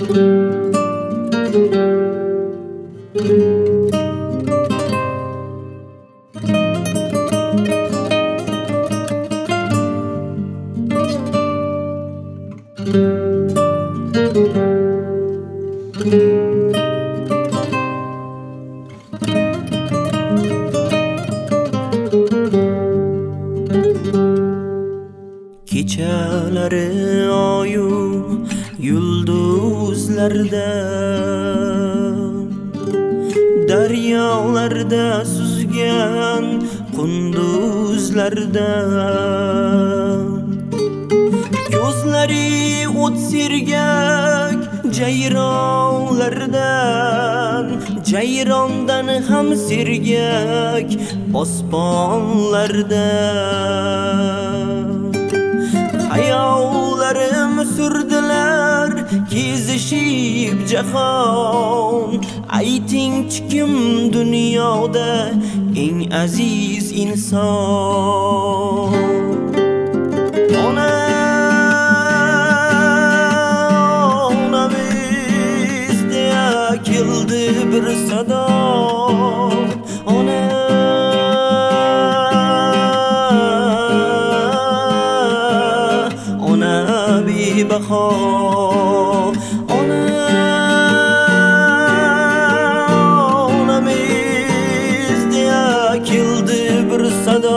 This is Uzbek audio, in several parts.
Kechalari oyu yulduzlarda, daryolarda suzgan qunduzlarda, ko'zlari o't sergak jayronlardan, jayrondan ham sergak osmonlarda hayollarim surdilar kezishib jahon. Aytingchi kim dunyoda eng aziz inson? Onamizda keldi bir sado, bebaho onamizda keldi bir sado,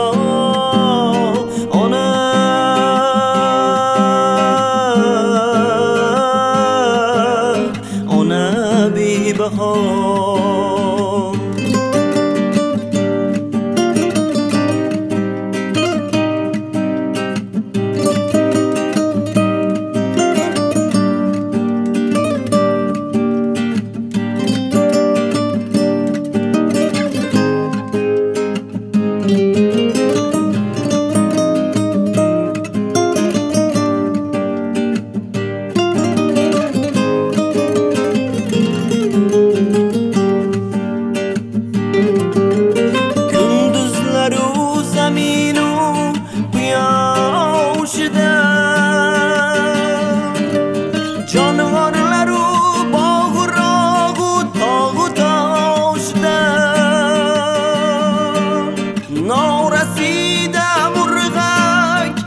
ona bebaho. Jonivorlaru bog'rog'u tog'u toshda, norasida murg'ak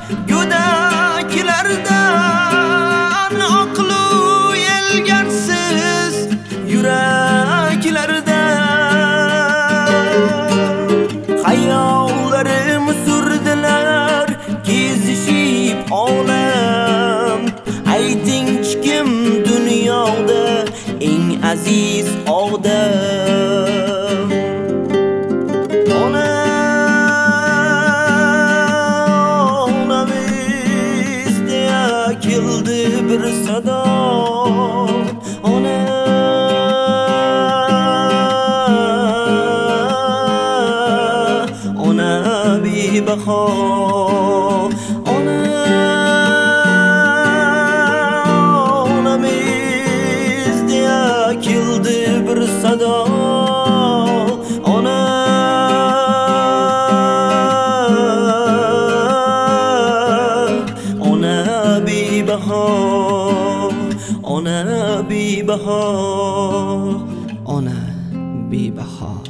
go'daklardan, aqlu yelgarsiz yuraklarda hayollarim surdilar kezishib olam. Aytingchi kim dunyoda eng aziz odam? Onamizda keldi bir sado, ona bebaho keldi bir sado, ona bebaho, ona bebaho, ona bebaho.